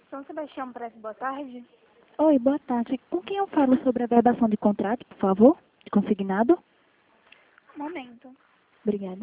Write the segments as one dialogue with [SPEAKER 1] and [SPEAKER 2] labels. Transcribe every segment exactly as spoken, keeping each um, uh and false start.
[SPEAKER 1] São Sebastião Prece, boa tarde.
[SPEAKER 2] Oi, boa tarde. Com quem eu falo sobre a verbação de contrato, por favor? De consignado?
[SPEAKER 1] Momento.
[SPEAKER 2] Obrigada.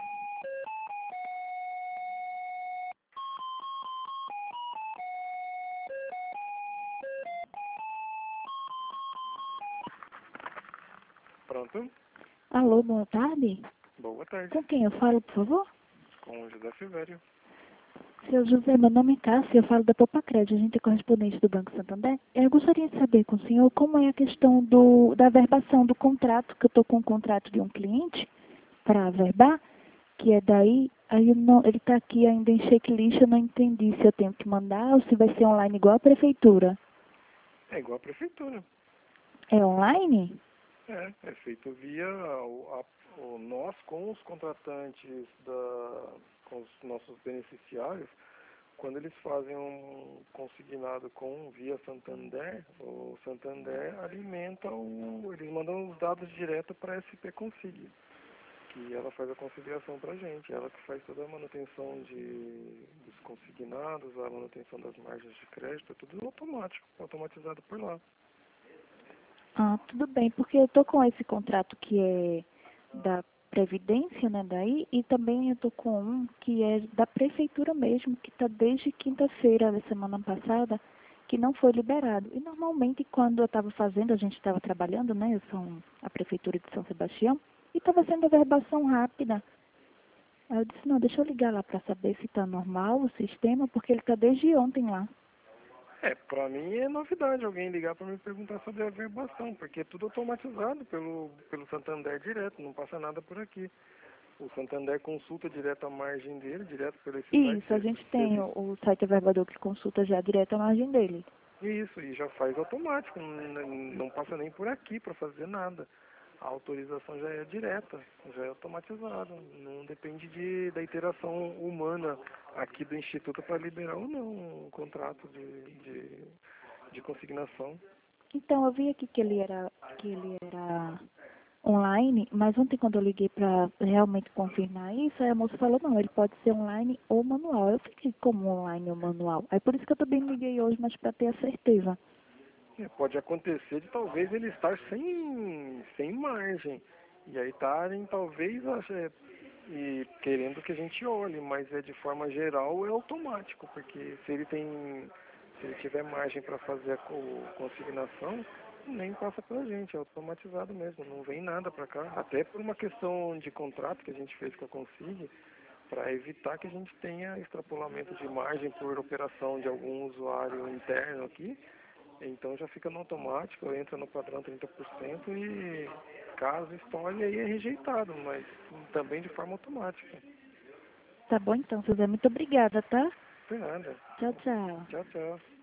[SPEAKER 3] Pronto?
[SPEAKER 2] Alô, boa tarde.
[SPEAKER 3] Boa tarde.
[SPEAKER 2] Com quem eu falo, por favor?
[SPEAKER 3] Com o José Silvério.
[SPEAKER 2] Seu José, meu nome é Cássia, eu falo da Poupa Crédito, a gente é correspondente do Banco Santander. Eu gostaria de saber com o senhor como é a questão do, da verbação do contrato, que eu estou com um contrato de um cliente para verbar, que é daí, aí eu não, ele está aqui ainda em checklist, eu não entendi se eu tenho que mandar ou se vai ser online igual a prefeitura.
[SPEAKER 3] É igual a prefeitura.
[SPEAKER 2] É online?
[SPEAKER 3] É, é feito via o, a, o, nós com os contratantes, da, com os nossos beneficiários, quando eles fazem um consignado com via Santander, o Santander alimenta o, eles mandam os dados direto para a S P Consig, que ela faz a conciliação para a gente, ela que faz toda a manutenção de, dos consignados, a manutenção das margens de crédito, é tudo automático, automatizado por lá.
[SPEAKER 2] Ah, tudo bem, porque eu estou com esse contrato que é da Previdência, né, daí, e também eu estou com um que é da Prefeitura mesmo, que está desde quinta-feira da semana passada, que não foi liberado. E normalmente quando eu estava fazendo, a gente estava trabalhando, né, eu sou a Prefeitura de São Sebastião, e estava sendo a verbação rápida. Aí eu disse, não, deixa eu ligar lá para saber se está normal o sistema, porque ele está desde ontem lá.
[SPEAKER 3] É, pra mim é novidade alguém ligar pra me perguntar sobre a verbação, porque é tudo automatizado pelo, pelo Santander direto, não passa nada por aqui. O Santander consulta direto a margem dele, direto pelo esse site.
[SPEAKER 2] Isso, a
[SPEAKER 3] Se,
[SPEAKER 2] gente
[SPEAKER 3] se
[SPEAKER 2] tem
[SPEAKER 3] ele,
[SPEAKER 2] o, o site Averbador que consulta já direto a margem dele.
[SPEAKER 3] isso, e já faz automático, não, não passa nem por aqui pra fazer nada. A autorização já é direta, já é automatizada, não depende de, da interação humana aqui do Instituto para liberar ou não um contrato de, de, de consignação.
[SPEAKER 2] Então, eu vi aqui que ele era, que ele era online, mas ontem quando eu liguei para realmente confirmar isso, aí a moça falou, não, ele pode ser online ou manual. Eu fiquei como online ou manual. Aí por isso que eu também liguei hoje, mas para ter a certeza.
[SPEAKER 3] É, pode acontecer de talvez ele estar sem, sem margem. E aí estarem talvez é, e querendo que a gente olhe, mas é de forma geral é automático, porque se ele tem, se ele tiver margem para fazer a co- consignação, nem passa pela gente, é automatizado mesmo, não vem nada para cá. Até por uma questão de contrato que a gente fez com a Consig, para evitar que a gente tenha extrapolamento de margem por operação de algum usuário interno aqui. Então já fica no automático, entra no padrão trinta por cento e caso estoure aí é rejeitado, mas também de forma automática.
[SPEAKER 2] Tá bom então, Suzé, muito obrigada, tá?
[SPEAKER 3] Não tem nada.
[SPEAKER 2] Tchau, tchau.
[SPEAKER 3] Tchau, tchau.